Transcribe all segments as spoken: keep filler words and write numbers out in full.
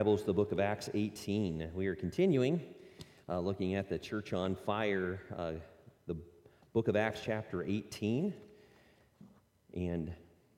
Bibles, the book of Acts eighteen. We are continuing uh, looking at the church on fire, uh, the book of Acts chapter eighteen. And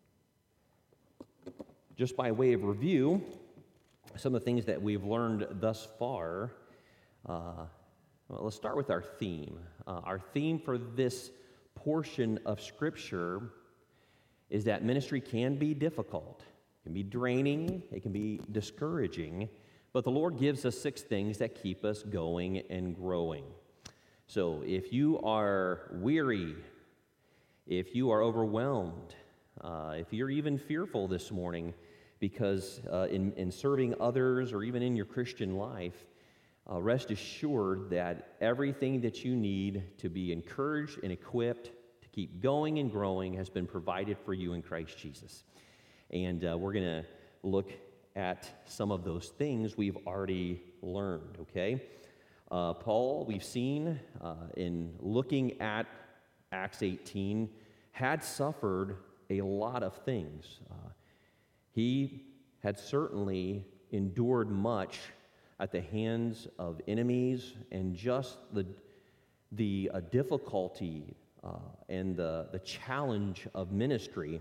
just by way of review, some of the things that we've learned thus far, uh, well, let's start with our theme. Uh, our theme for this portion of Scripture is that ministry can be difficult. It can be draining, it can be discouraging, but the Lord gives us six things that keep us going and growing. So if you are weary, if you are overwhelmed, uh, if you're even fearful this morning because uh, in, in serving others or even in your Christian life, uh, rest assured that everything that you need to be encouraged and equipped to keep going and growing has been provided for you in Christ Jesus. And uh, we're going to look at some of those things we've already learned, okay? Uh, Paul, we've seen uh, in looking at Acts eighteen, had suffered a lot of things. Uh, he had certainly endured much at the hands of enemies and just the, the uh, difficulty uh, and the, the challenge of ministry.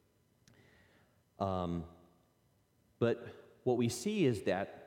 Um, but what we see is that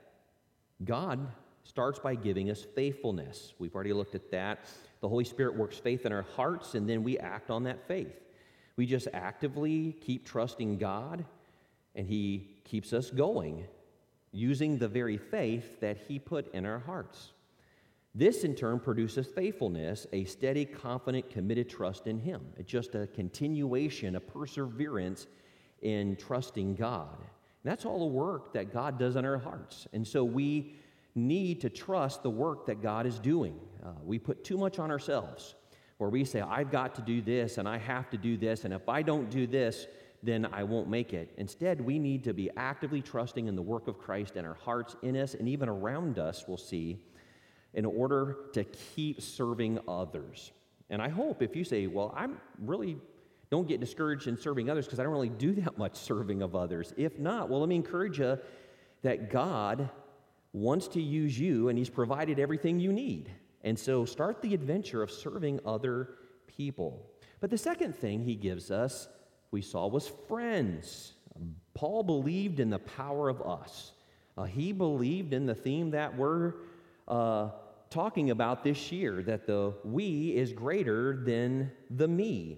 God starts by giving us faithfulness. We've already looked at that. The Holy Spirit works faith in our hearts, and then we act on that faith. We just actively keep trusting God, and He keeps us going, using the very faith that He put in our hearts. This, in turn, produces faithfulness, a steady, confident, committed trust in Him. It's just a continuation, a perseverance in trusting God. And that's all the work that God does in our hearts. And so we need to trust the work that God is doing. Uh, we put too much on ourselves, where we say, I've got to do this, and I have to do this, and if I don't do this, then I won't make it. Instead, we need to be actively trusting in the work of Christ in our hearts, in us, and even around us, we'll see, in order to keep serving others. And I hope if you say, well, I'm really don't get discouraged in serving others because I don't really do that much serving of others. If not, well, let me encourage you that God wants to use you, and He's provided everything you need. And so start the adventure of serving other people. But the second thing He gives us, we saw, was friends. Paul believed in the power of us. Uh, he believed in the theme that we're uh, talking about this year, that the we is greater than the me.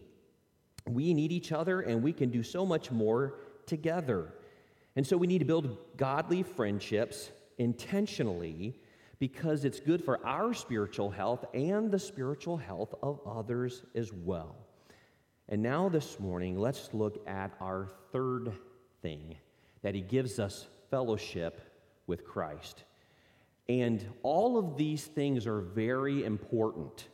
We need each other, and we can do so much more together. And so we need to build godly friendships intentionally because it's good for our spiritual health and the spiritual health of others as well. And now this morning, let's look at our third thing, that He gives us fellowship with Christ. And all of these things are very important,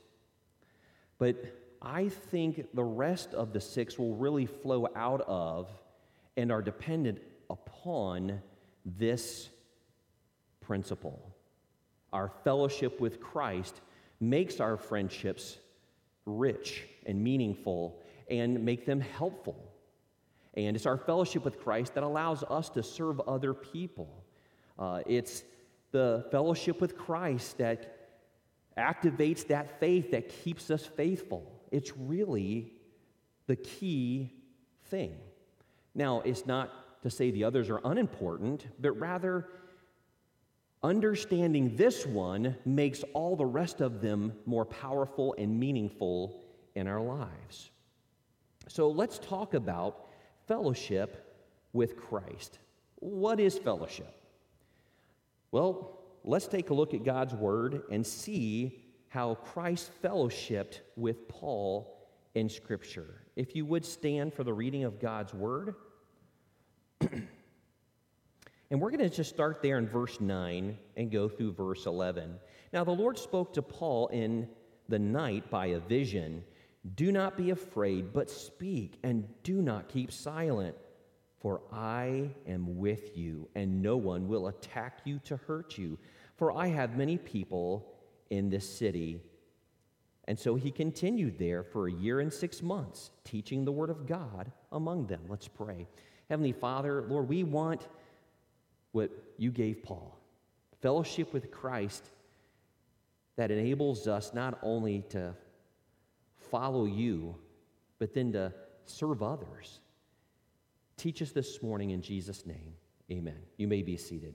but I think the rest of the six will really flow out of and are dependent upon this principle. Our fellowship with Christ makes our friendships rich and meaningful and make them helpful. And it's our fellowship with Christ that allows us to serve other people. Uh, it's the fellowship with Christ that activates that faith that keeps us faithful. It's really the key thing. Now, it's not to say the others are unimportant, but rather understanding this one makes all the rest of them more powerful and meaningful in our lives. So let's talk about fellowship with Christ. What is fellowship? Well, let's take a look at God's Word and see how Christ fellowshipped with Paul in Scripture. If you would stand for the reading of God's Word. And we're going to just start there in verse nine and go through verse eleven. Now the Lord spoke to Paul in the night by a vision. Do not be afraid, but speak, and do not keep silent, for I am with you, and no one will attack you to hurt you, for I have many people in this city. And so he continued there for a year and six months, teaching the word of God among them. Let's pray. Heavenly Father, Lord, we want what you gave Paul. Fellowship with Christ that enables us not only to follow you, but then to serve others. Teach us this morning in Jesus' name. Amen. You may be seated.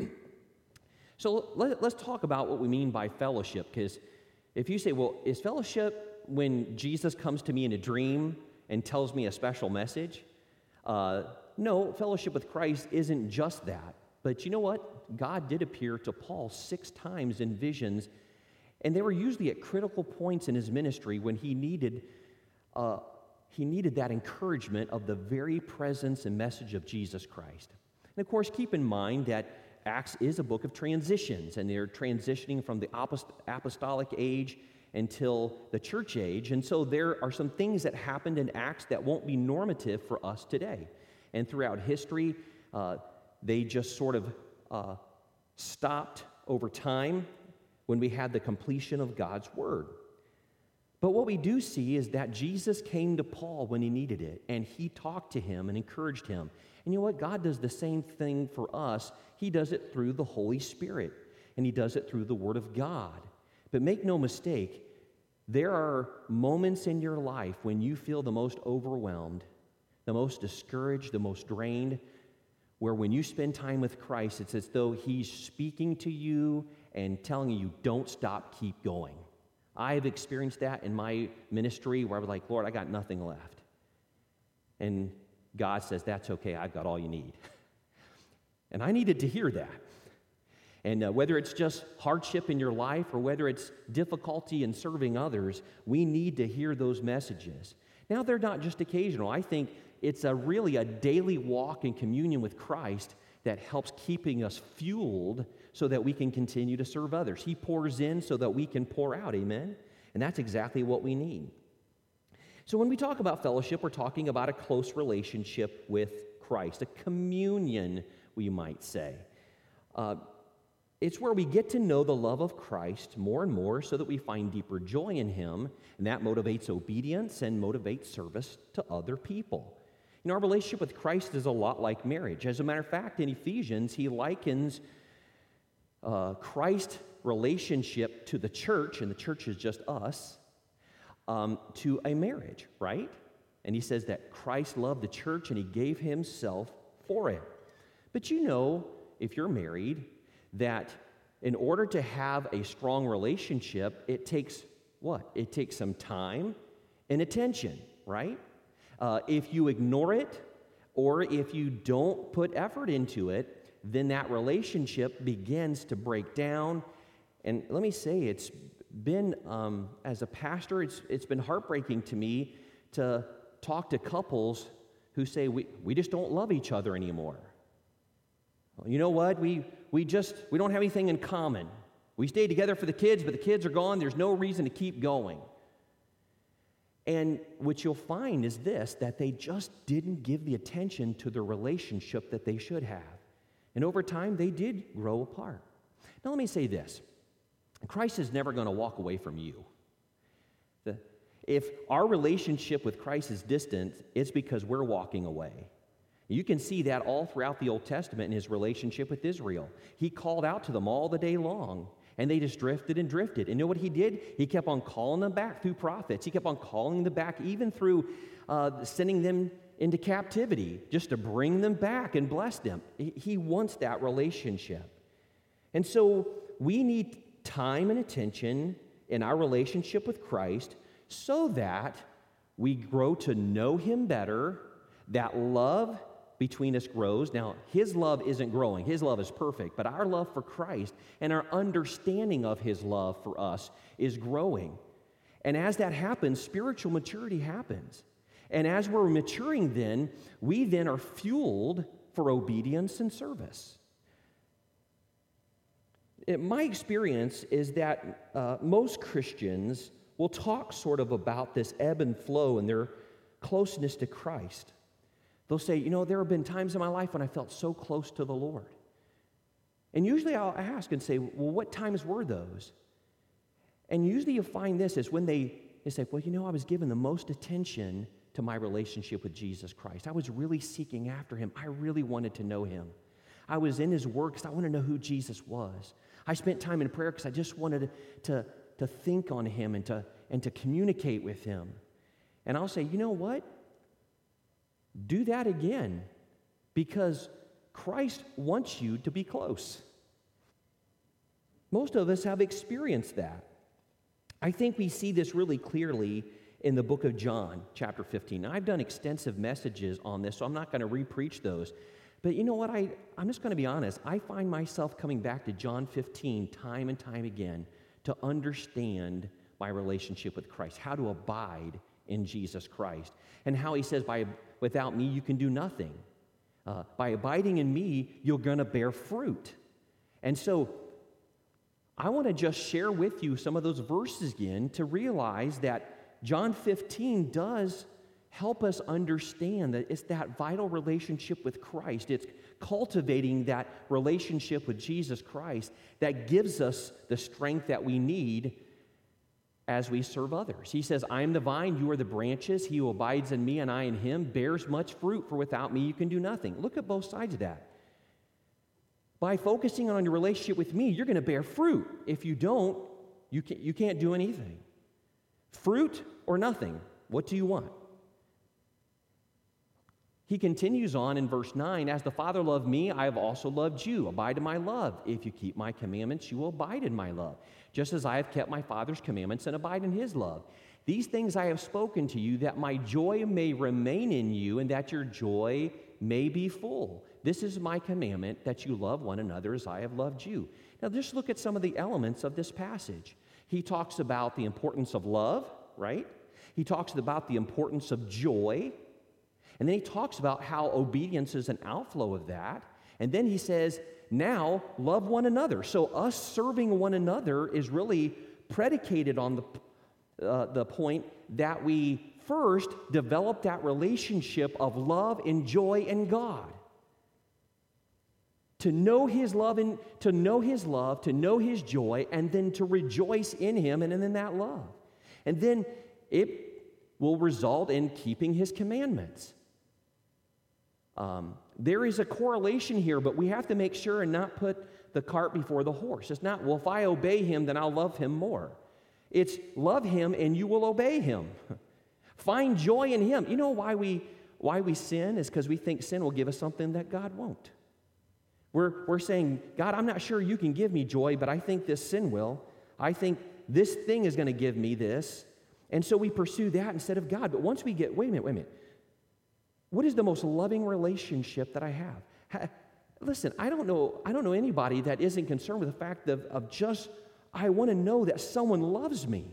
So let, let's talk about what we mean by fellowship, because if you say, well, is fellowship when Jesus comes to me in a dream and tells me a special message? Uh, no, fellowship with Christ isn't just that. But you know what? God did appear to Paul six times in visions, and they were usually at critical points in his ministry when he needed, uh, he needed that encouragement of the very presence and message of Jesus Christ. And of course, keep in mind that Acts is a book of transitions, and they're transitioning from the apost- apostolic age until the church age. And so there are some things that happened in Acts that won't be normative for us today. And throughout history, uh, they just sort of uh, stopped over time when we had the completion of God's word. But what we do see is that Jesus came to Paul when he needed it, and he talked to him and encouraged him. And you know what? God does the same thing for us. He does it through the Holy Spirit, and he does it through the Word of God. But make no mistake, there are moments in your life when you feel the most overwhelmed, the most discouraged, the most drained, where when you spend time with Christ, it's as though he's speaking to you and telling you, don't stop, keep going. I have experienced that in my ministry where I was like, Lord, I got nothing left. And God says, that's okay, I've got all you need. And I needed to hear that. And uh, whether it's just hardship in your life or whether it's difficulty in serving others, we need to hear those messages. Now, they're not just occasional. I think it's a really a daily walk in communion with Christ that helps keeping us fueled so that we can continue to serve others. He pours in so that we can pour out, amen? And that's exactly what we need. So when we talk about fellowship, we're talking about a close relationship with Christ, a communion, we might say. Uh, it's where we get to know the love of Christ more and more so that we find deeper joy in him, and that motivates obedience and motivates service to other people. You know, our relationship with Christ is a lot like marriage. As a matter of fact, in Ephesians, he likens uh, Christ's relationship to the church, and the church is just us, um, to a marriage, right? And he says that Christ loved the church and he gave himself for it. But you know, if you're married, that in order to have a strong relationship, it takes what? It takes some time and attention, right? Uh, if you ignore it or if you don't put effort into it, then that relationship begins to break down. And let me say, it's been, um, as a pastor, it's, it's been heartbreaking to me to talk to couples who say, we, we just don't love each other anymore. Well, you know what? We, we just, we don't have anything in common. We stayed together for the kids, but the kids are gone. There's no reason to keep going. And what you'll find is this, that they just didn't give the attention to the relationship that they should have. And over time, they did grow apart. Now, let me say this. Christ is never going to walk away from you. The, if our relationship with Christ is distant, it's because we're walking away. You can see that all throughout the Old Testament in his relationship with Israel. He called out to them all the day long, and they just drifted and drifted. And you know what he did? He kept on calling them back through prophets. He kept on calling them back even through uh, sending them into captivity just to bring them back and bless them. He, he wants that relationship. And so we need time and attention in our relationship with Christ so that we grow to know him better, that love between us grows. Now, his love isn't growing. His love is perfect, but our love for Christ and our understanding of his love for us is growing. And as that happens, spiritual maturity happens. And as we're maturing then, we then are fueled for obedience and service. It, my experience is that uh, most Christians will talk sort of about this ebb and flow in their closeness to Christ. They'll say, you know, there have been times in my life when I felt so close to the Lord. And usually I'll ask and say, well, what times were those? And usually you'll find this is when they, they say, well, you know, I was given the most attention to my relationship with Jesus Christ. I was really seeking after him. I really wanted to know him. I was in his word because I wanted to know who Jesus was. I spent time in prayer because I just wanted to, to think on him and to, and to communicate with him. And I'll say, you know what? Do that again, because Christ wants you to be close. Most of us have experienced that. I think we see this really clearly in the book of John, chapter fifteen. Now, I've done extensive messages on this, so I'm not going to re-preach those. But you know what? I, I'm just going to be honest. I find myself coming back to John fifteen time and time again to understand my relationship with Christ, how to abide in Jesus Christ, and how he says, "By without me, you can do nothing. Uh, by abiding in me, you're going to bear fruit." And so I want to just share with you some of those verses again to realize that John fifteen does help us understand that it's that vital relationship with Christ. It's cultivating that relationship with Jesus Christ that gives us the strength that we need as we serve others. He says, "I am the vine, you are the branches. He who abides in me and I in him bears much fruit, for without me you can do nothing." Look at both sides of that. By focusing on your relationship with me, you're going to bear fruit. If you don't, you can't, you can't do anything. Fruit or nothing, what do you want? He continues on in verse nine, "As the Father loved me, I have also loved you. Abide in my love. If you keep my commandments, you will abide in my love, just as I have kept my Father's commandments and abide in his love. These things I have spoken to you, that my joy may remain in you, and that your joy may be full. This is my commandment, that you love one another as I have loved you." Now, just look at some of the elements of this passage. He talks about the importance of love, right? He talks about the importance of joy. And then he talks about how obedience is an outflow of that. And then he says, now love one another. So us serving one another is really predicated on the, uh, the point that we first develop that relationship of love and joy in God. To know his love and to know his love, to know his joy, and then to rejoice in him and in that love. And then it will result in keeping his commandments. Um, there is a correlation here, but we have to make sure and not put the cart before the horse. It's not, well, if I obey him, then I'll love him more. It's love him and you will obey him. Find joy in him. You know why we why we sin is because we think sin will give us something that God won't. We're, we're saying, God, I'm not sure you can give me joy, but I think this sin will. I think this thing is going to give me this. And so we pursue that instead of God. But once we get, wait a minute, wait a minute. What is the most loving relationship that I have? Ha, listen, I don't know, I don't know anybody that isn't concerned with the fact of, of just, I want to know that someone loves me.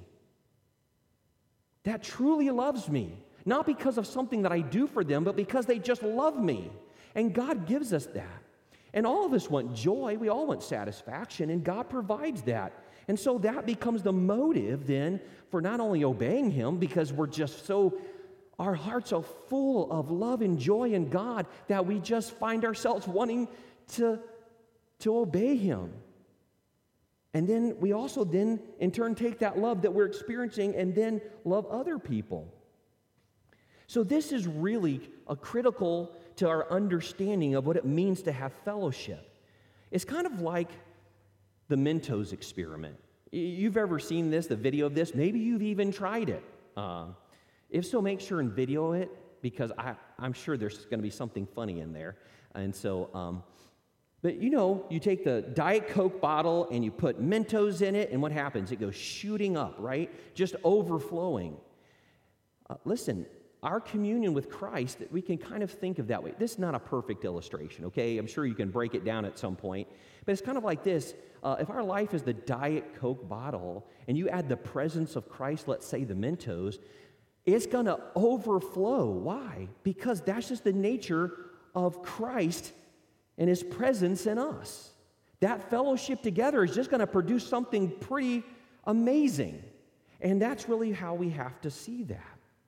That truly loves me. Not because of something that I do for them, but because they just love me. And God gives us that. And all of us want joy. We all want satisfaction, and God provides that. And so that becomes the motive then for not only obeying him, because we're just so, our hearts are full of love and joy in God that we just find ourselves wanting to, to obey him. And then we also then in turn take that love that we're experiencing and then love other people. So this is really a critical to our understanding of what it means to have fellowship. It's kind of like the Mentos experiment. You've ever seen this, the video of this? Maybe you've even tried it. Uh, if so, make sure and video it, because I, I'm sure there's going to be something funny in there. And so, um, but you know, you take the Diet Coke bottle and you put Mentos in it, and what happens? It goes shooting up, right? Just overflowing. Uh, listen, our communion with Christ, we can kind of think of that way. This is not a perfect illustration, okay? I'm sure you can break it down at some point. But it's kind of like this. Uh, if our life is the Diet Coke bottle and you add the presence of Christ, let's say the Mentos, it's going to overflow. Why? Because that's just the nature of Christ and his presence in us. That fellowship together is just going to produce something pretty amazing. And that's really how we have to see that.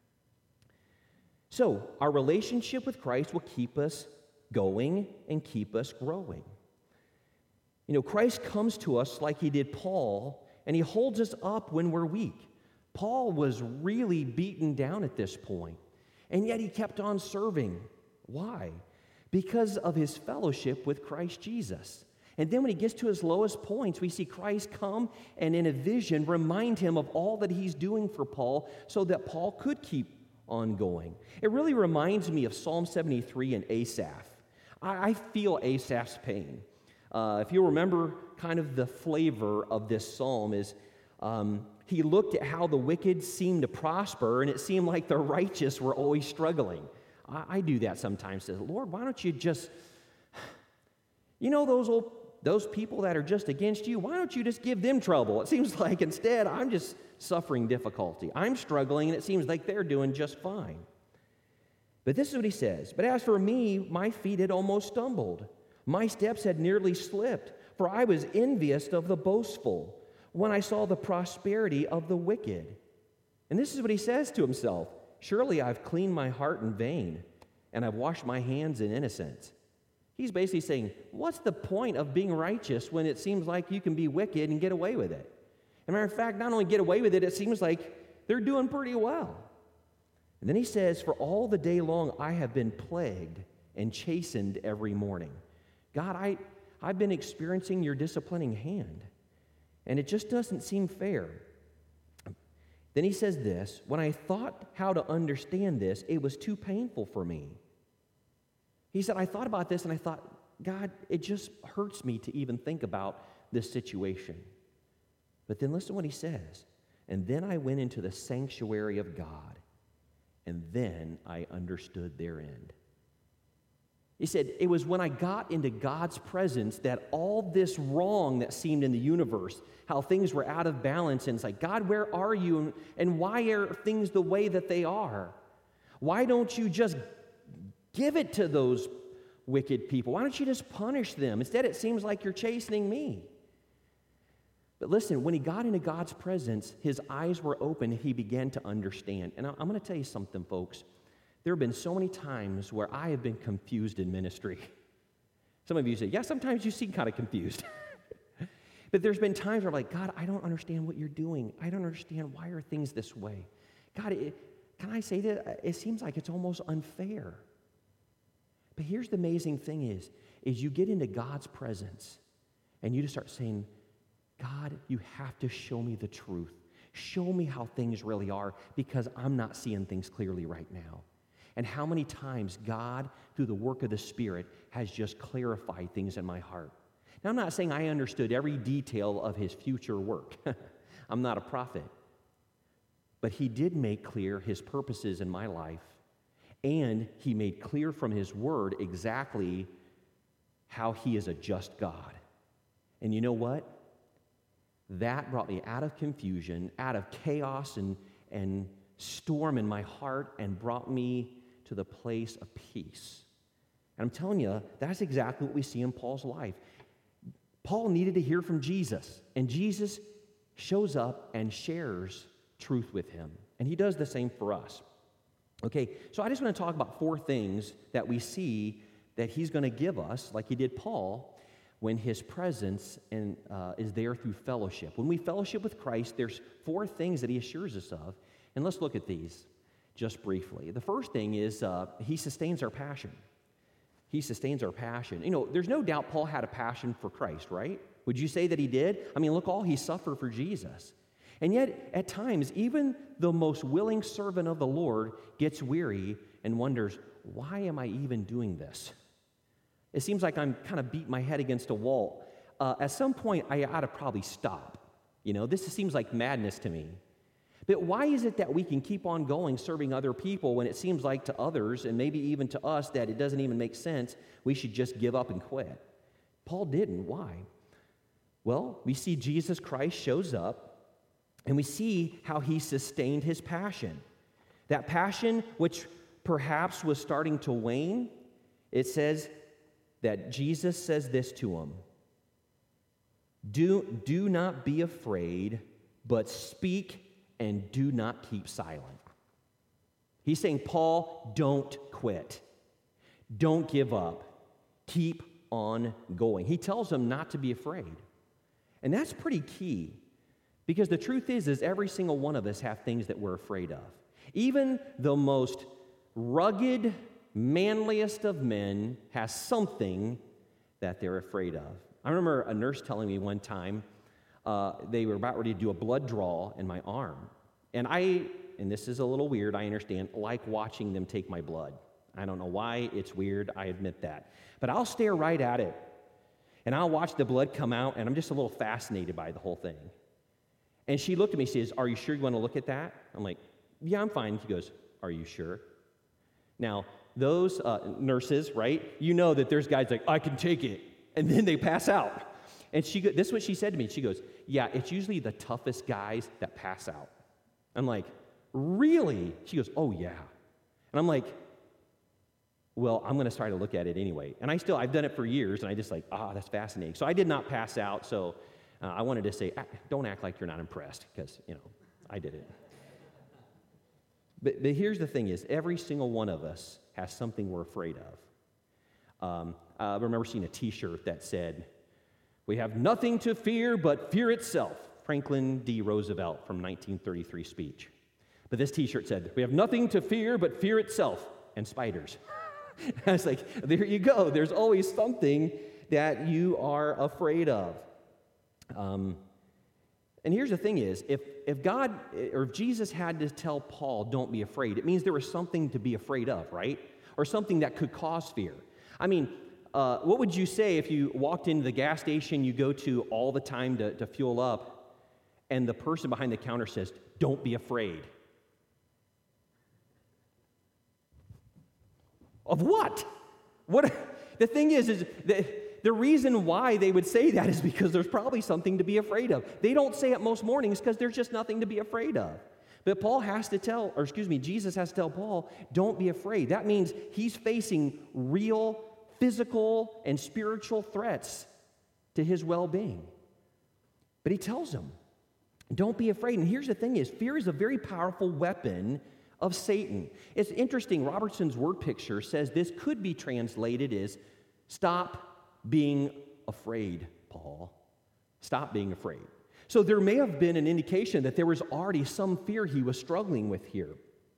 So, our relationship with Christ will keep us going and keep us growing. You know, Christ comes to us like he did Paul, and he holds us up when we're weak. Paul was really beaten down at this point, and yet he kept on serving. Why? because of his fellowship with Christ Jesus. And then when he gets to his lowest points, we see Christ come and in a vision remind him of all that he's doing for Paul so that Paul could keep on going. It really reminds me of Psalm seventy-three and Asaph. I, I feel Asaph's pain. Uh, if you remember kind of the flavor of this psalm is um, he looked at how the wicked seemed to prosper, and it seemed like the righteous were always struggling. I, I do that sometimes. Say, Lord, why don't you just, you know those old, those people that are just against you, why don't you just give them trouble? It seems like instead I'm just suffering difficulty. I'm struggling, and it seems like they're doing just fine. But this is what he says. But as for me, my feet had almost stumbled. My steps had nearly slipped, for I was envious of the boastful when I saw the prosperity of the wicked. And this is what he says to himself. Surely I've cleaned my heart in vain, and I've washed my hands in innocence. He's basically saying, what's the point of being righteous when it seems like you can be wicked and get away with it? As a matter of fact, not only get away with it, it seems like they're doing pretty well. And then he says, for all the day long I have been plagued and chastened every morning. God, I, I've been experiencing your disciplining hand, and it just doesn't seem fair. Then he says this, when I thought how to understand this, it was too painful for me. He said, I thought about this, and I thought, God, it just hurts me to even think about this situation. But then listen to what he says. And then I went into the sanctuary of God, and then I understood their end. He said, it was when I got into God's presence that all this wrong that seemed in the universe, how things were out of balance, and it's like, God, where are you? And, and why are things the way that they are? Why don't you just give it to those wicked people? Why don't you just punish them? Instead, it seems like you're chastening me. But listen, when he got into God's presence, his eyes were open, and he began to understand. And I'm going to tell you something, folks. There have been so many times where I have been confused in ministry. Some of you say, yeah, sometimes you seem kind of confused. But there's been times where I'm like, God, I don't understand what you're doing. I don't understand why are things this way. God, it, can I say that? It seems like it's almost unfair. But here's the amazing thing is, is you get into God's presence and you just start saying, God, you have to show me the truth. Show me how things really are because I'm not seeing things clearly right now. And how many times God, through the work of the Spirit, has just clarified things in my heart. Now, I'm not saying I understood every detail of his future work. I'm not a prophet. But he did make clear his purposes in my life, and he made clear from his word exactly how he is a just God. And you know what? That brought me out of confusion, out of chaos and, and storm in my heart, and brought me to the place of peace. And I'm telling you, that's exactly what we see in Paul's life. Paul needed to hear from Jesus, and Jesus shows up and shares truth with him. And he does the same for us. Okay, so I just want to talk about four things that we see that he's going to give us, like he did Paul, when his presence and, uh, is there through fellowship. When we fellowship with Christ, there's four things that he assures us of. And let's look at these just briefly. The first thing is uh, he sustains our passion. He sustains our passion. You know, there's no doubt Paul had a passion for Christ, right? Would you say that he did? I mean, look all he suffered for Jesus. And yet, at times, even the most willing servant of the Lord gets weary and wonders, why am I even doing this? It seems like I'm kind of beating my head against a wall. Uh, at some point, I ought to probably stop. You know, this seems like madness to me. But why is it that we can keep on going serving other people when it seems like to others, and maybe even to us, that it doesn't even make sense, we should just give up and quit? Paul didn't. Why? Well, we see Jesus Christ shows up, and we see how he sustained his passion. That passion, which perhaps was starting to wane, it says that Jesus says this to him, do, do not be afraid, but speak and do not keep silent. He's saying, Paul, don't quit. Don't give up. Keep on going. He tells them not to be afraid. And that's pretty key, because the truth is, is every single one of us have things that we're afraid of. Even the most rugged manliest of men has something that they're afraid of. I remember a nurse telling me one time uh, they were about ready to do a blood draw in my arm. And I, and this is a little weird, I understand, like watching them take my blood. I don't know why, it's weird, I admit that. But I'll stare right at it, and I'll watch the blood come out, and I'm just a little fascinated by the whole thing. And she looked at me, she says, "Are you sure you want to look at that?" I'm like, "Yeah, I'm fine." She goes, "Are you sure?" Now, those uh, nurses, right, you know that there's guys like, "I can take it," and then they pass out. And she, go, this is what she said to me. She goes, "Yeah, it's usually the toughest guys that pass out." I'm like, "Really?" She goes, "Oh, yeah." And I'm like, well, I'm going to try to look at it anyway. And I still, I've done it for years, and I just like, ah, that's fascinating. So I did not pass out, so uh, I wanted to say, don't act like you're not impressed, because, you know, I did it. But, but here's the thing is, every single one of us has something we're afraid of. Um, I remember seeing a T-shirt that said, "We have nothing to fear but fear itself," Franklin D. Roosevelt from nineteen thirty-three speech. But this T-shirt said, "We have nothing to fear but fear itself and spiders." I was like, there you go. There's always something that you are afraid of. Um, and here's the thing is, if, if God, or if Jesus had to tell Paul, don't be afraid, it means there was something to be afraid of, right? Or something that could cause fear. I mean, uh, what would you say if you walked into the gas station you go to all the time to, to fuel up, and the person behind the counter says, "Don't be afraid"? Of what? What? The thing is, is the, the reason why they would say that is because there's probably something to be afraid of. They don't say it most mornings because there's just nothing to be afraid of. But Paul has to tell, or excuse me, Jesus has to tell Paul, don't be afraid. That means he's facing real physical and spiritual threats to his well-being. But he tells him, don't be afraid. And here's the thing is, fear is a very powerful weapon of Satan. It's interesting, Robertson's word picture says this could be translated as, stop being afraid, Paul. Stop being afraid. So there may have been an indication that there was already some fear he was struggling with here.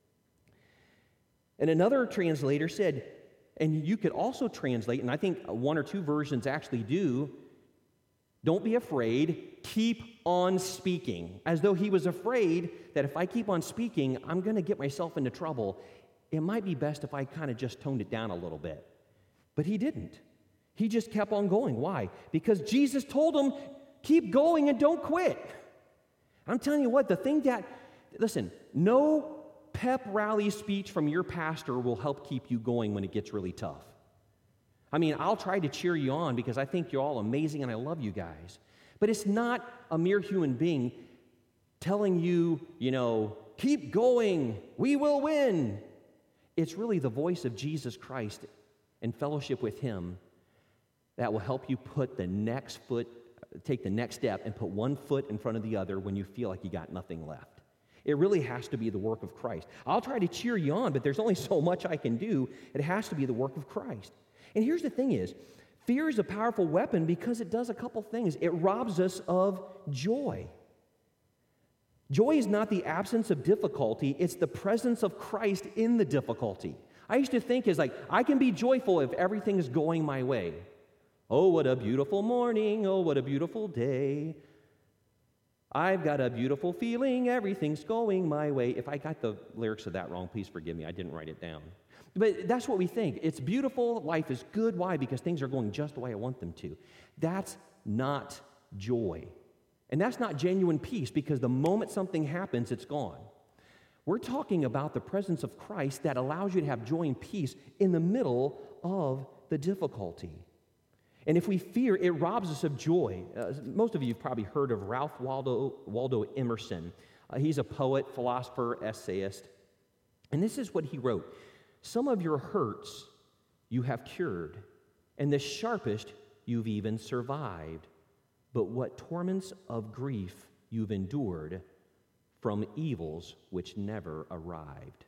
And another translator said, and you could also translate, and I think one or two versions actually do, don't be afraid, keep on speaking. As though he was afraid that if I keep on speaking, I'm going to get myself into trouble. It might be best if I kind of just toned it down a little bit. But he didn't. He just kept on going. Why? Because Jesus told him, keep going and don't quit. I'm telling you what, the thing that, listen, no pep rally speech from your pastor will help keep you going when it gets really tough. I mean, I'll try to cheer you on because I think you're all amazing and I love you guys. But it's not a mere human being telling you, you know, keep going, we will win. It's really the voice of Jesus Christ and fellowship with him that will help you put the next foot, take the next step and put one foot in front of the other when you feel like you got nothing left. It really has to be the work of Christ. I'll try to cheer you on, but there's only so much I can do. It has to be the work of Christ. And here's the thing is, fear is a powerful weapon because it does a couple things. It robs us of joy. Joy is not the absence of difficulty, it's the presence of Christ in the difficulty. I used to think is like, I can be joyful if everything is going my way. Oh, what a beautiful morning, oh, what a beautiful day. I've got a beautiful feeling, everything's going my way. If I got the lyrics of that wrong, please forgive me, I didn't write it down. But that's what we think. It's beautiful, life is good. Why? Because things are going just the way I want them to. That's not joy. And that's not genuine peace because the moment something happens, it's gone. We're talking about the presence of Christ that allows you to have joy and peace in the middle of the difficulty. And if we fear, it robs us of joy. Uh, most of you have probably heard of Ralph Waldo, Waldo Emerson. Uh, he's a poet, philosopher, essayist. And this is what he wrote. Some of your hurts you have cured, and the sharpest you've even survived. But what torments of grief you've endured from evils which never arrived.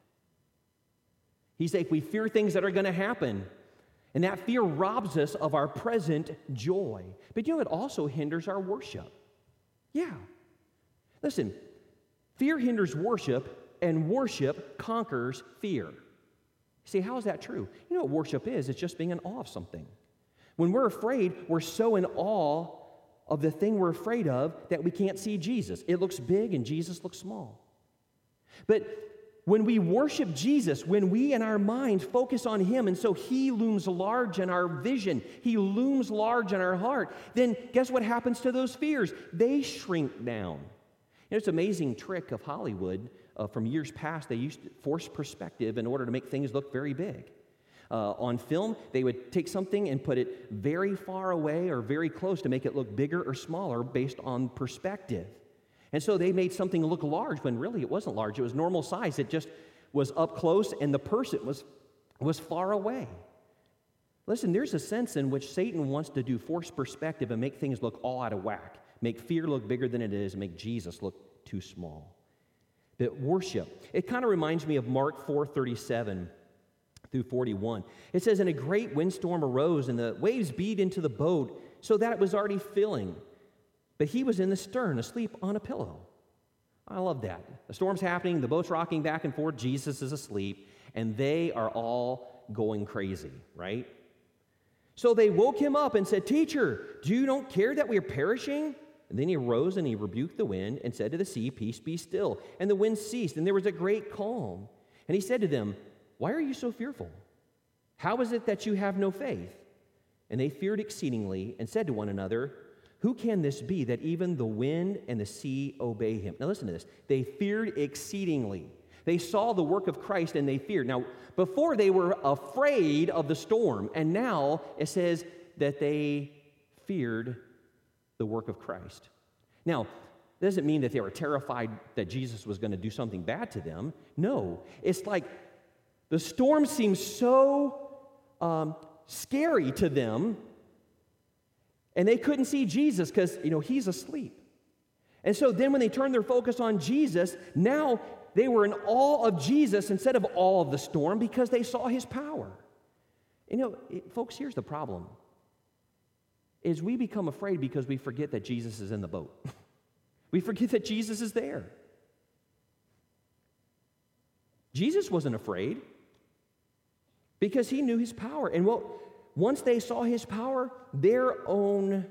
He's like, we fear things that are going to happen, and that fear robs us of our present joy. But you know, it also hinders our worship. Yeah. Listen, fear hinders worship, and worship conquers fear. See, how is that true? You know what worship is? It's just being in awe of something. When we're afraid, we're so in awe of the thing we're afraid of that we can't see Jesus. It looks big and Jesus looks small. But when we worship Jesus, when we in our mind focus on him, and so he looms large in our vision, he looms large in our heart, then guess what happens to those fears? They shrink down. And it's an amazing trick of Hollywood. Uh, from years past, they used to force perspective in order to make things look very big. Uh, on film, they would take something and put it very far away or very close to make it look bigger or smaller based on perspective. And so they made something look large when really it wasn't large. It was normal size. It just was up close and the person was, was far away. Listen, there's a sense in which Satan wants to do forced perspective and make things look all out of whack, make fear look bigger than it is, and make Jesus look too small. But worship, it kind of reminds me of Mark four thirty-seven through forty-one. It says, and a great windstorm arose, and the waves beat into the boat so that it was already filling. But he was in the stern, asleep on a pillow. I love that. The storm's happening, the boat's rocking back and forth, Jesus is asleep, and they are all going crazy, right? So they woke him up and said, Teacher, do you don't care that we are perishing? And then he arose and he rebuked the wind and said to the sea, Peace, be still. And the wind ceased, and there was a great calm. And he said to them, Why are you so fearful? How is it that you have no faith? And they feared exceedingly and said to one another, Who can this be that even the wind and the sea obey him? Now listen to this. They feared exceedingly. They saw the work of Christ and they feared. Now, before they were afraid of the storm, and now it says that they feared the work of Christ. Now, it doesn't mean that they were terrified that Jesus was going to do something bad to them. No, it's like the storm seems so um, scary to them, and they couldn't see Jesus because, you know, he's asleep. And so then when they turned their focus on Jesus, now they were in awe of Jesus instead of awe of the storm because they saw his power. You know, it, folks, here's the problem. Is we become afraid because we forget that Jesus is in the boat. We forget that Jesus is there. Jesus wasn't afraid because he knew his power. And what, once they saw his power, their own,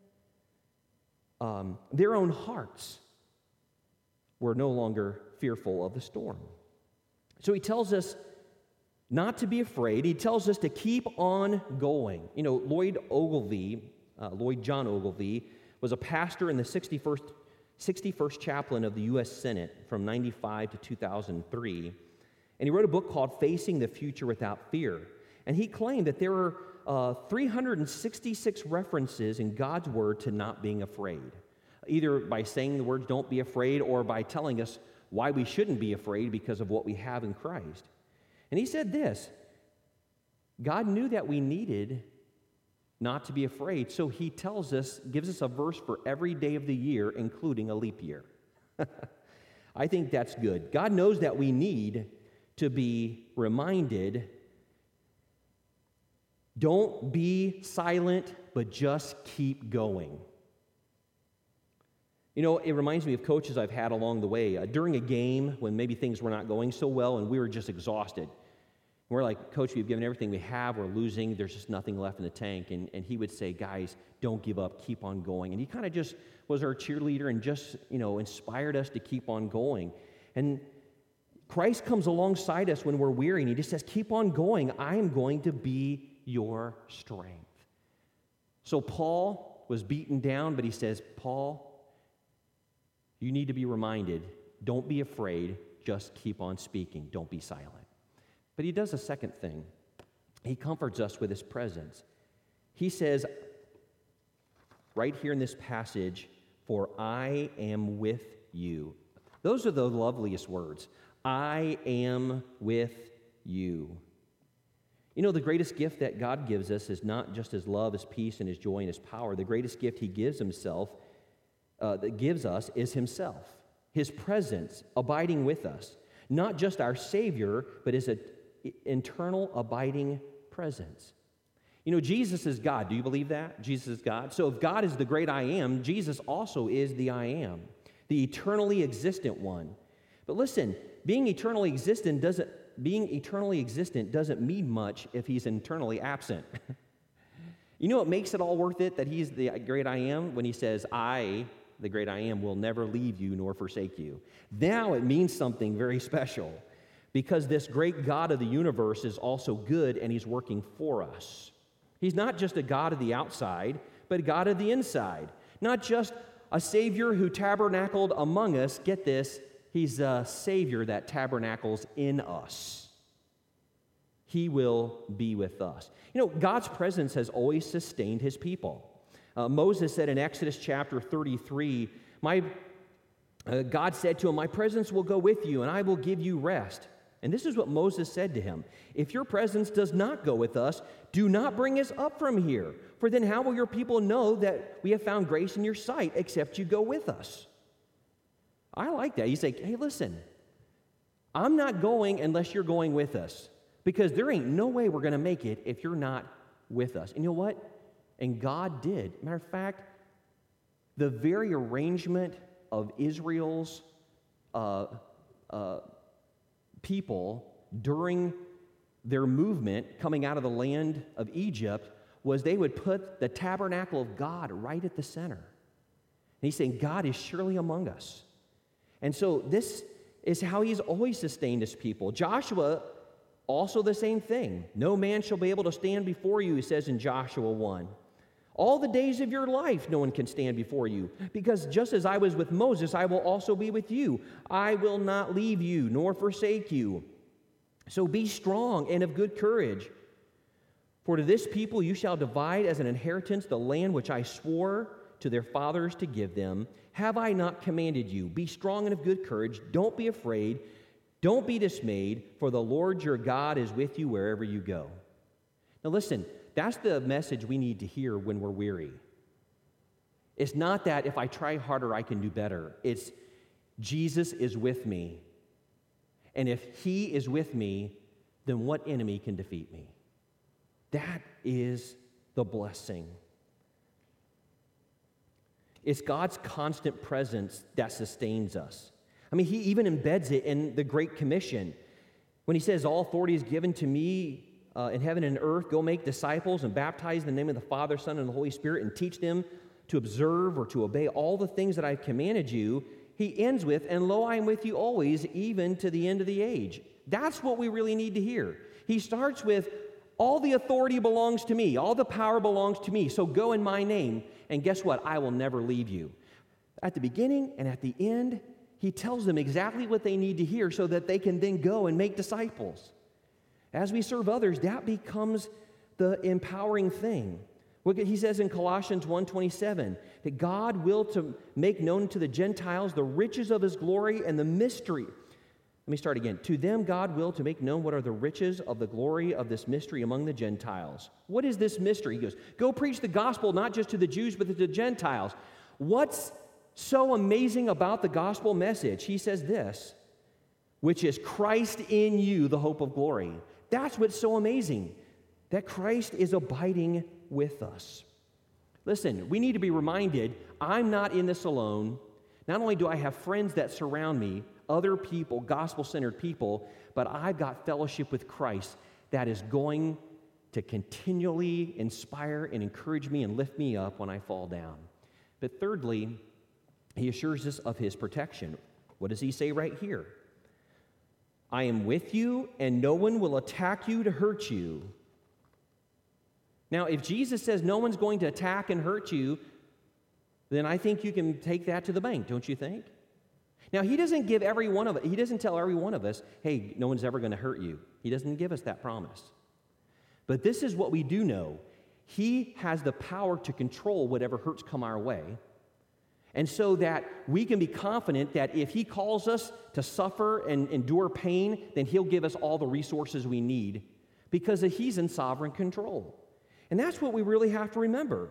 um, their own hearts were no longer fearful of the storm. So he tells us not to be afraid. He tells us to keep on going. You know, Lloyd Ogilvie, uh, Lloyd John Ogilvie, was a pastor in the sixty-first, sixty-first chaplain of the U S Senate from ninety-five to two thousand three. And he wrote a book called Facing the Future Without Fear. And he claimed that there were uh, three hundred sixty-six references in God's Word to not being afraid, either by saying the words, don't be afraid, or by telling us why we shouldn't be afraid because of what we have in Christ. And he said this, God knew that we needed not to be afraid, so he tells us, gives us a verse for every day of the year, including a leap year. I think that's good. God knows that we need to be reminded, don't be silent, but just keep going. You know, it reminds me of coaches I've had along the way. Uh, during a game, when maybe things were not going so well and we were just exhausted, we're like, Coach, we've given everything we have, we're losing, there's just nothing left in the tank. And, and he would say, guys, don't give up, keep on going. And he kind of just was our cheerleader and just, you know, inspired us to keep on going. And Christ comes alongside us when we're weary, and he just says, keep on going. I am going to be your strength. So Paul was beaten down, but he says, Paul, you need to be reminded, don't be afraid, just keep on speaking, don't be silent. But he does a second thing. He comforts us with his presence. He says, right here in this passage, for I am with you. Those are the loveliest words. I am with you. You know, the greatest gift that God gives us is not just his love, his peace, and his joy, and his power. The greatest gift he gives himself, uh, that gives us, is himself, his presence abiding with us. Not just our Savior, but his internal abiding presence. You know, Jesus is God. Do you believe that? Jesus is God. So if God is the great I am, Jesus also is the I am, the eternally existent one. But listen, being eternally existent doesn't being eternally existent doesn't mean much if he's internally absent. You know what makes it all worth it, that he's the great I am? When he says, I, the great I am, will never leave you nor forsake you. Now it means something very special, because this great God of the universe is also good, and he's working for us. He's not just a God of the outside, but a God of the inside. Not just a Savior who tabernacled among us. Get this, he's a Savior that tabernacles in us. He will be with us. You know, God's presence has always sustained his people. Uh, Moses said in Exodus chapter thirty-three, "My uh, God said to him, 'My presence will go with you, and I will give you rest.' And this is what Moses said to him, 'If your presence does not go with us, do not bring us up from here. For then how will your people know that we have found grace in your sight, except you go with us?'" I like that. He's like, hey, listen, I'm not going unless you're going with us, because there ain't no way we're going to make it if you're not with us. And you know what? And God did. Matter of fact, the very arrangement of Israel's uh, uh, people during their movement coming out of the land of Egypt was they would put the tabernacle of God right at the center. And he's saying, God is surely among us. And so this is how he's always sustained his people. Joshua, also the same thing. No man shall be able to stand before you, he says in Joshua one. All the days of your life no one can stand before you, because just as I was with Moses, I will also be with you. I will not leave you nor forsake you. So be strong and of good courage. For to this people you shall divide as an inheritance the land which I swore to their fathers to give them. Have I not commanded you? Be strong and of good courage. Don't be afraid. Don't be dismayed, for the Lord your God is with you wherever you go. Now listen, that's the message we need to hear when we're weary. It's not that if I try harder, I can do better. It's Jesus is with me. And if he is with me, then what enemy can defeat me? That is the blessing. It's God's constant presence that sustains us. I mean, he even embeds it in the Great Commission. When he says, all authority is given to me uh, in heaven and earth, go make disciples and baptize in the name of the Father, Son, and the Holy Spirit, and teach them to observe or to obey all the things that I've commanded you. He ends with, and lo, I am with you always, even to the end of the age. That's what we really need to hear. He starts with, all the authority belongs to me. All the power belongs to me. So go in my name. And guess what? I will never leave you. At the beginning and at the end, he tells them exactly what they need to hear so that they can then go and make disciples. As we serve others, that becomes the empowering thing. Look at, he says in Colossians one twenty-seven, that God will to make known to the Gentiles the riches of his glory and the mystery. Let me start again. To them God will to make known what are the riches of the glory of this mystery among the Gentiles. What is this mystery? He goes, go preach the gospel not just to the Jews but to the Gentiles. What's so amazing about the gospel message? He says this, which is Christ in you, the hope of glory. That's what's so amazing, that Christ is abiding with us. Listen, we need to be reminded, I'm not in this alone. Not only do I have friends that surround me, other people, gospel-centered people, but I've got fellowship with Christ that is going to continually inspire and encourage me and lift me up when I fall down. But thirdly, he assures us of his protection. What does he say right here? I am with you, and no one will attack you to hurt you. Now, if Jesus says no one's going to attack and hurt you, then I think you can take that to the bank, don't you think? Now, he doesn't give every one of us, he doesn't tell every one of us, hey, no one's ever going to hurt you. He doesn't give us that promise. But this is what we do know. He has the power to control whatever hurts come our way. And so that we can be confident that if he calls us to suffer and endure pain, then he'll give us all the resources we need because he's in sovereign control. And that's what we really have to remember.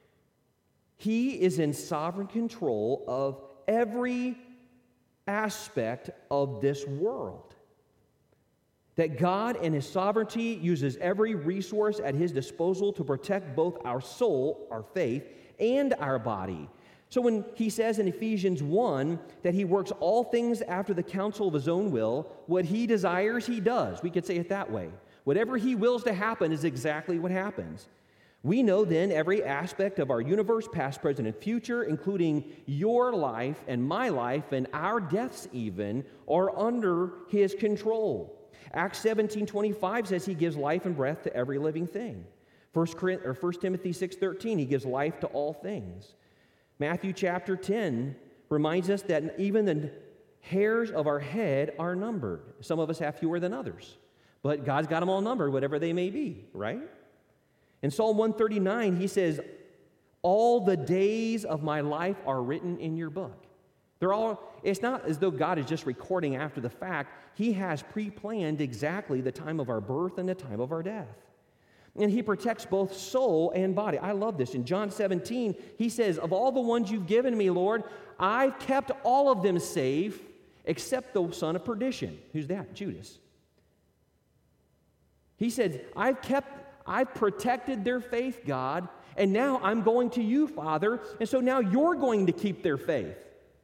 He is in sovereign control of every aspect of this world. That God in his sovereignty uses every resource at his disposal to protect both our soul, our faith, and our body. So when he says in Ephesians one that he works all things after the counsel of his own will, what he desires, he does. We could say it that way. Whatever he wills to happen is exactly what happens. We know then every aspect of our universe, past, present, and future, including your life and my life and our deaths even, are under his control. Acts seventeen twenty-five says he gives life and breath to every living thing. First Timothy six thirteen, he gives life to all things. Matthew chapter ten reminds us that even the hairs of our head are numbered. Some of us have fewer than others, but God's got them all numbered, whatever they may be, right? In Psalm one thirty-nine, he says, all the days of my life are written in your book. They're all, it's not as though God is just recording after the fact. He has pre-planned exactly the time of our birth and the time of our death. And he protects both soul and body. I love this. In John seventeen, he says, of all the ones you've given me, Lord, I've kept all of them safe except the son of perdition. Who's that? Judas. He said, I've kept, I've protected their faith, God, and now I'm going to you, Father, and so now you're going to keep their faith.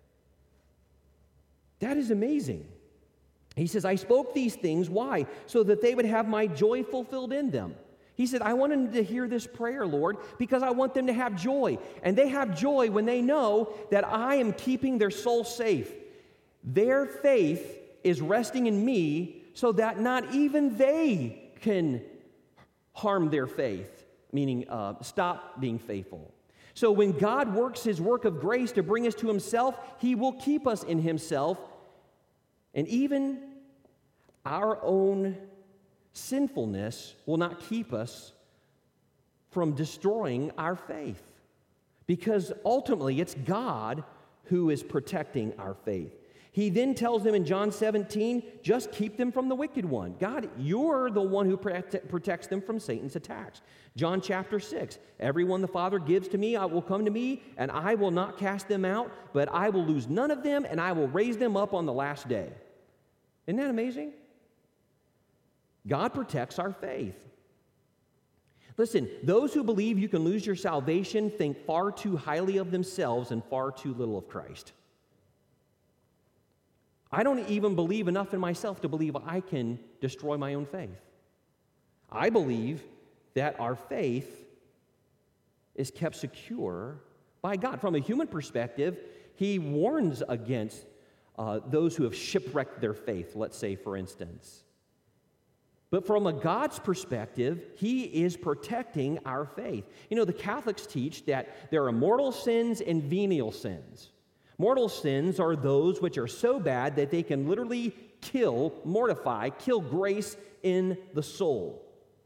That is amazing. He says, I spoke these things. Why? So that they would have my joy fulfilled in them. He said, I want them to hear this prayer, Lord, because I want them to have joy. And they have joy when they know that I am keeping their soul safe. Their faith is resting in me so that not even they can harm their faith, meaning uh, stop being faithful. So when God works his work of grace to bring us to himself, he will keep us in himself. And even our own sinfulness will not keep us from destroying our faith, because ultimately it's God who is protecting our faith. He then tells them in John seventeen, just keep them from the wicked one. God, you're the one who protects them from Satan's attacks. John chapter six, everyone the Father gives to me, I will come to me, and I will not cast them out, but I will lose none of them, and I will raise them up on the last day. Isn't that amazing? God protects our faith. Listen, those who believe you can lose your salvation think far too highly of themselves and far too little of Christ. I don't even believe enough in myself to believe I can destroy my own faith. I believe that our faith is kept secure by God. From a human perspective, he warns against uh, those who have shipwrecked their faith, let's say, for instance. But from a God's perspective, he is protecting our faith. You know, the Catholics teach that there are mortal sins and venial sins. Mortal sins are those which are so bad that they can literally kill, mortify, kill grace in the soul.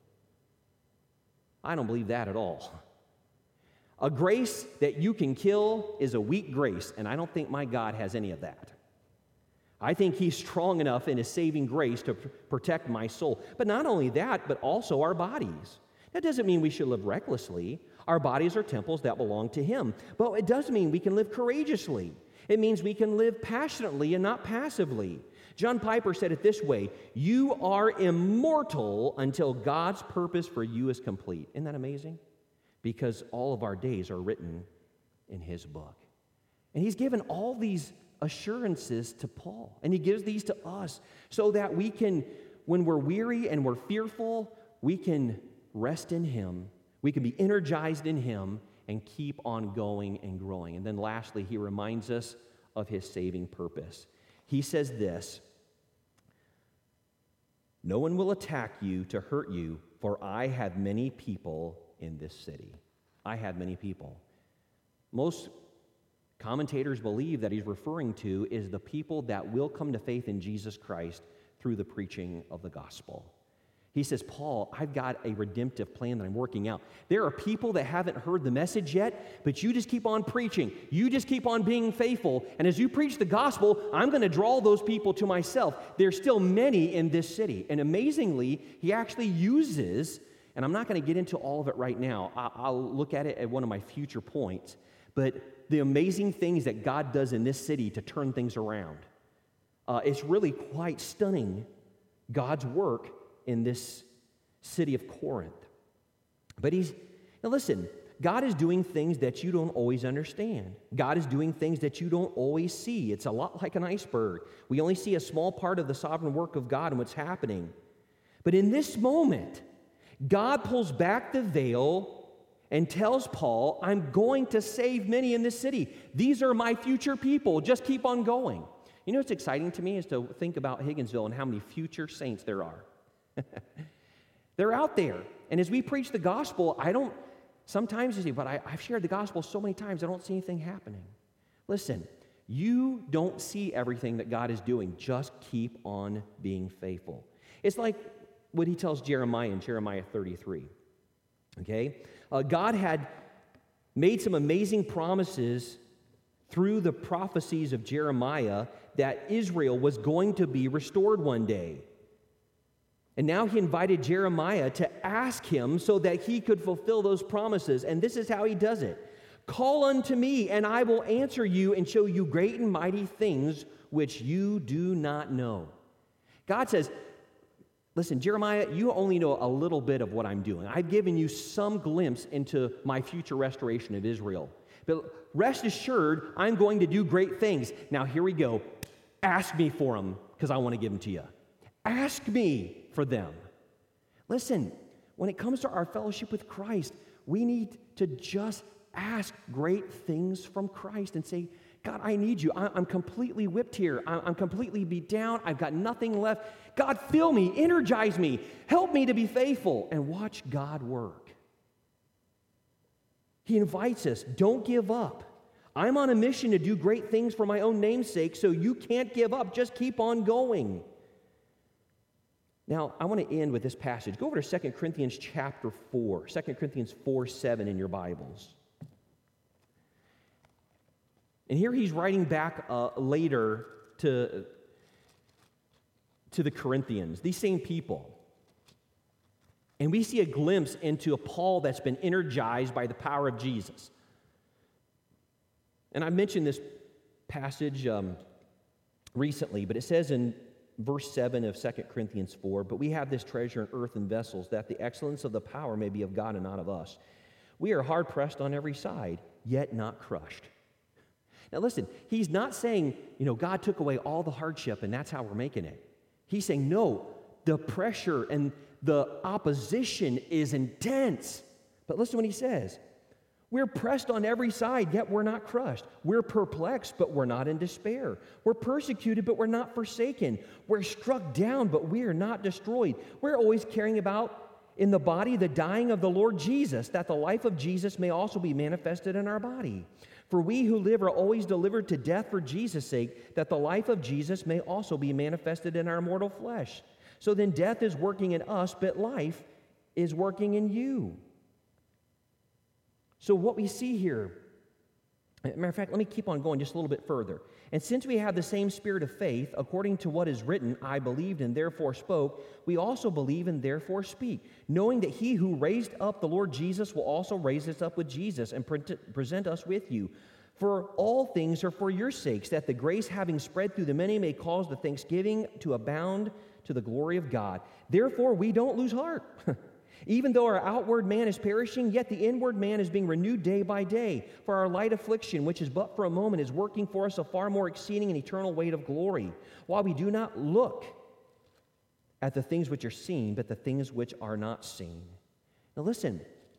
I don't believe that at all. A grace that you can kill is a weak grace, and I don't think my God has any of that. I think he's strong enough in his saving grace to pr- protect my soul. But not only that, but also our bodies. That doesn't mean we should live recklessly. Our bodies are temples that belong to him. But it does mean we can live courageously. It means we can live passionately and not passively. John Piper said it this way, you are immortal until God's purpose for you is complete. Isn't that amazing? Because all of our days are written in his book. And he's given all these assurances to Paul, and he gives these to us so that we can, when we're weary and we're fearful, we can rest in him, we can be energized in him, and keep on going and growing. And then lastly, he reminds us of his saving purpose. He says this, no one will attack you to hurt you, for I have many people in this city. I have many people. Most commentators believe that he's referring to is the people that will come to faith in Jesus Christ through the preaching of the gospel. He says, Paul, I've got a redemptive plan that I'm working out. There are people that haven't heard the message yet, but you just keep on preaching. You just keep on being faithful. And as you preach the gospel, I'm going to draw those people to myself. There's still many in this city. And amazingly, he actually uses, and I'm not going to get into all of it right now. I'll look at it at one of my future points. But the amazing things that God does in this city to turn things around. Uh, it's really quite stunning, God's work in this city of Corinth. But he's, now listen, God is doing things that you don't always understand. God is doing things that you don't always see. It's a lot like an iceberg. We only see a small part of the sovereign work of God and what's happening. But in this moment, God pulls back the veil and tells Paul, I'm going to save many in this city. These are my future people. Just keep on going. You know what's exciting to me is to think about Higginsville and how many future saints there are. They're out there. And as we preach the gospel, I don't, sometimes you say, but I, I've shared the gospel so many times, I don't see anything happening. Listen, you don't see everything that God is doing. Just keep on being faithful. It's like what he tells Jeremiah in Jeremiah thirty-three. Okay? Uh, God had made some amazing promises through the prophecies of Jeremiah that Israel was going to be restored one day. And now he invited Jeremiah to ask him so that he could fulfill those promises. And this is how he does it. Call unto me, and I will answer you and show you great and mighty things which you do not know. God says, listen, Jeremiah, you only know a little bit of what I'm doing. I've given you some glimpse into my future restoration of Israel. But rest assured, I'm going to do great things. Now, here we go. Ask me for them, because I want to give them to you. Ask me for them. Listen, when it comes to our fellowship with Christ, we need to just ask great things from Christ and say, God, I need you. I'm completely whipped here. I'm completely beat down. I've got nothing left. God, fill me, energize me, help me to be faithful, and watch God work. He invites us, don't give up. I'm on a mission to do great things for my own name's sake, so you can't give up. Just keep on going. Now, I want to end with this passage. Go over to Second Corinthians chapter four, Second Corinthians four seven in your Bibles. And here he's writing back uh, later to, to the Corinthians, these same people. And we see a glimpse into a Paul that's been energized by the power of Jesus. And I mentioned this passage um, recently, but it says in verse seven of Second Corinthians four, but we have this treasure in earthen vessels, that the excellence of the power may be of God and not of us. We are hard-pressed on every side, yet not crushed. Now listen, he's not saying, you know, God took away all the hardship and that's how we're making it. He's saying, no, the pressure and the opposition is intense. But listen to what he says. We're pressed on every side, yet we're not crushed. We're perplexed, but we're not in despair. We're persecuted, but we're not forsaken. We're struck down, but we are not destroyed. We're always carrying about in the body the dying of the Lord Jesus, that the life of Jesus may also be manifested in our body. For we who live are always delivered to death for Jesus' sake, that the life of Jesus may also be manifested in our mortal flesh. So then death is working in us, but life is working in you. So what we see here, matter of fact, let me keep on going just a little bit further. And since we have the same spirit of faith, according to what is written, I believed and therefore spoke, we also believe and therefore speak, knowing that he who raised up the Lord Jesus will also raise us up with Jesus and pre- present us with you. For all things are for your sakes, that the grace having spread through the many may cause the thanksgiving to abound to the glory of God. Therefore, we don't lose heart. Even though our outward man is perishing, yet the inward man is being renewed day by day. For our light affliction, which is but for a moment, is working for us a far more exceeding and eternal weight of glory, while we do not look at the things which are seen, but the things which are not seen. Now listen,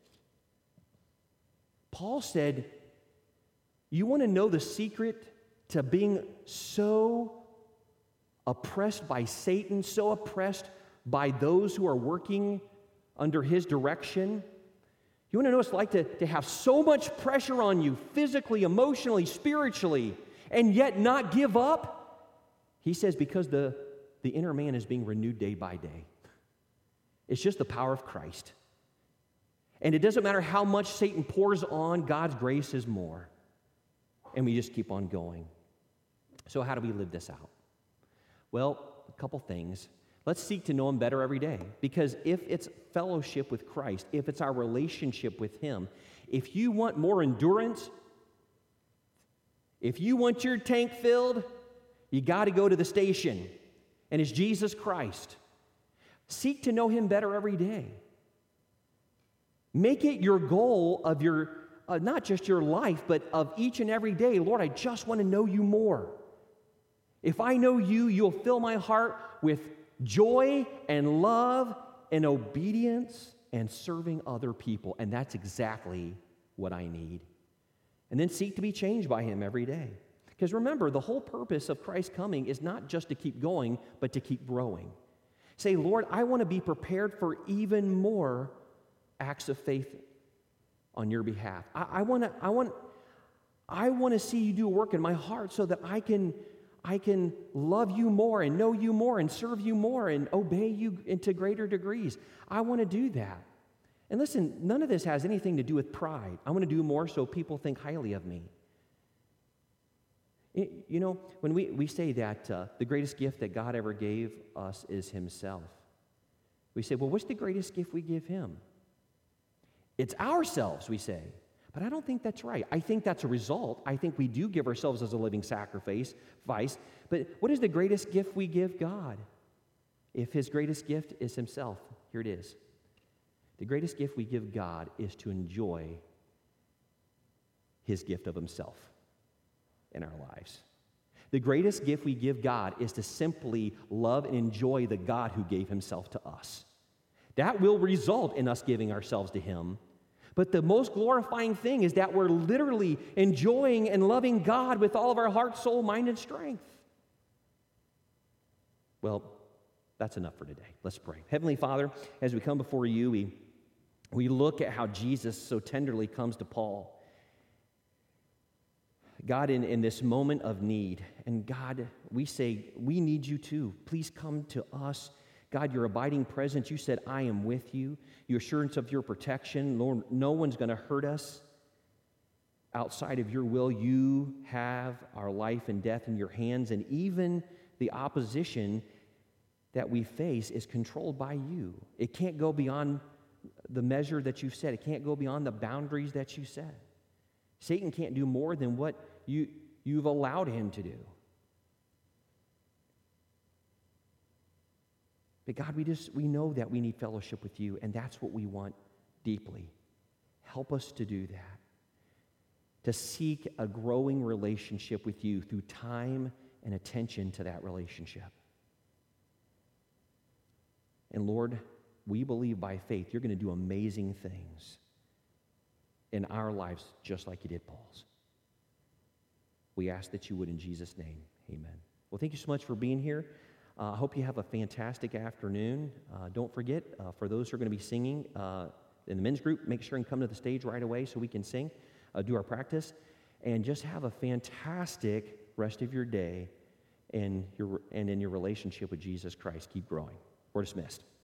Paul said, you want to know the secret to being so oppressed by Satan, so oppressed by those who are working under his direction? You want to know what it's like to, to have so much pressure on you physically, emotionally, spiritually, and yet not give up? He says because the, the inner man is being renewed day by day. It's just the power of Christ. And it doesn't matter how much Satan pours on, God's grace is more. And we just keep on going. So how do we live this out? Well, a couple things. Let's seek to know him better every day, because if it's fellowship with Christ, if it's our relationship with him, if you want more endurance, if you want your tank filled, you got to go to the station, and it's Jesus Christ. Seek to know him better every day. Make it your goal of your, uh, not just your life, but of each and every day. Lord, I just want to know you more. If I know you, you'll fill my heart with joy and love and obedience and serving other people. And that's exactly what I need. And then seek to be changed by him every day. Because remember, the whole purpose of Christ's coming is not just to keep going, but to keep growing. Say, Lord, I want to be prepared for even more acts of faith on your behalf. I, I want to, I want, I want to see you do work in my heart so that I can, I can love you more and know you more and serve you more and obey you into greater degrees. I want to do that. And listen, none of this has anything to do with pride. I want to do more so people think highly of me. You know, when we, we say that uh, the greatest gift that God ever gave us is himself, we say, well, what's the greatest gift we give him? It's ourselves, we say. But I don't think that's right. I think that's a result. I think we do give ourselves as a living sacrifice. Vice. But what is the greatest gift we give God? If his greatest gift is himself, here it is. The greatest gift we give God is to enjoy his gift of himself in our lives. The greatest gift we give God is to simply love and enjoy the God who gave himself to us. That will result in us giving ourselves to him. But the most glorifying thing is that we're literally enjoying and loving God with all of our heart, soul, mind, and strength. Well, that's enough for today. Let's pray. Heavenly Father, as we come before you, we, we look at how Jesus so tenderly comes to Paul. God, in, in this moment of need, and God, we say, we need you too. Please come to us. God, your abiding presence, you said, I am with you. Your assurance of your protection, Lord, no one's going to hurt us outside of your will. You have our life and death in your hands, and even the opposition that we face is controlled by you. It can't go beyond the measure that you've set. It can't go beyond the boundaries that you set. Satan can't do more than what you, you've allowed him to do. But God, we just, we know that we need fellowship with you, and that's what we want deeply. Help us to do that, to seek a growing relationship with you through time and attention to that relationship. And Lord, we believe by faith you're going to do amazing things in our lives just like you did Paul's. We ask that you would in Jesus' name. Amen. Well, thank you so much for being here. Uh, I hope you have a fantastic afternoon. Uh, don't forget, uh, for those who are going to be singing uh, in the men's group, make sure and come to the stage right away so we can sing, uh, do our practice, and just have a fantastic rest of your day and, your, and in your relationship with Jesus Christ. Keep growing. We're dismissed.